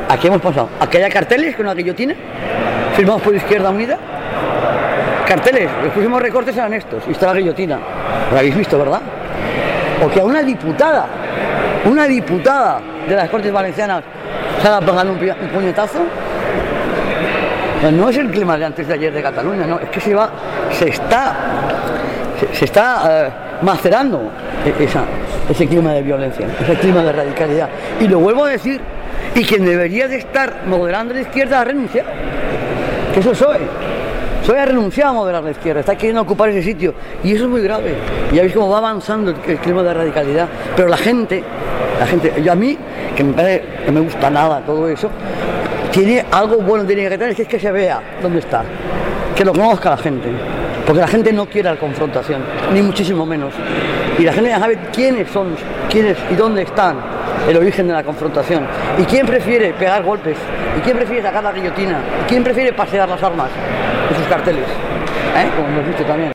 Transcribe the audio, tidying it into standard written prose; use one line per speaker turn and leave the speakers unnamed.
¿A qué hemos pasado? ¿A que haya carteles con una guillotina? ¿Firmados por Izquierda Unida? Carteles, los próximos recortes eran estos, y está la guillotina. Lo habéis visto, ¿verdad? O que a una diputada de las Cortes Valencianas salga pegando un puñetazo. No es el clima de antes de ayer de Cataluña, no, es que se está macerando ese clima de violencia, ese clima de radicalidad. Y lo vuelvo a decir, y quien debería de estar moderando la izquierda ha renunciado, que eso soy. Soy ha renunciado a moderar la izquierda, está queriendo ocupar ese sitio, y eso es muy grave. Y ya veis cómo va avanzando el clima de radicalidad, pero la gente, yo a mí, que me parece que me gusta nada todo eso, tiene algo bueno, tiene que tener, que es que se vea dónde está, que lo conozca la gente, porque la gente no quiere la confrontación, ni muchísimo menos, y la gente ya sabe quiénes son, quiénes y dónde están el origen de la confrontación, y quién prefiere pegar golpes, y quién prefiere sacar la guillotina, y quién prefiere pasear las armas en sus carteles, como hemos visto también.